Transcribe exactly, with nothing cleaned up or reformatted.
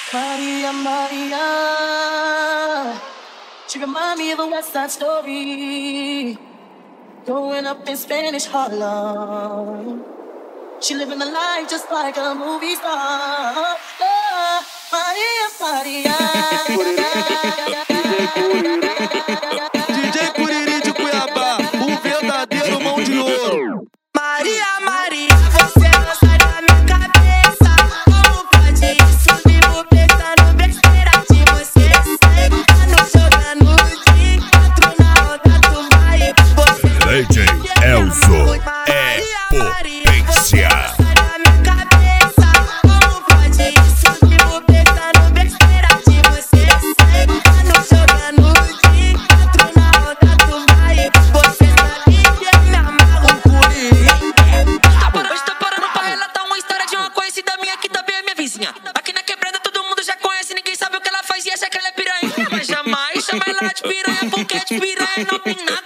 Maria, Maria, she remind me of a West Side Story. Growing up in Spanish Harlem, she living a life just like a movie star. Oh, Maria, Maria. D J Curiri de Cuiabá, o verdadeiro mão de ouro. Maria, Maria, você não sai da minha cabeça. Como pode isso? Vivo pensando besteira de você. Sempre tá no jogando o dia quatro na onda do baile. Você D J Elzo é potência. sai da minha cabeça. Como pode isso? Vivo pensando besteira de você. Sempre tá no jogando o dia quatro na onda do baile. Você sabe que eu me amarro por isso. Hoje tô parando pra relatar uma história de uma conhecida minha que também é minha vizinha. Aqui na quebrada todo mundo já conhece, ninguém sabe o que ela faz e acha que ela é piranha. Mas jamais chama ela de piranha, porque de piranha não tem nada.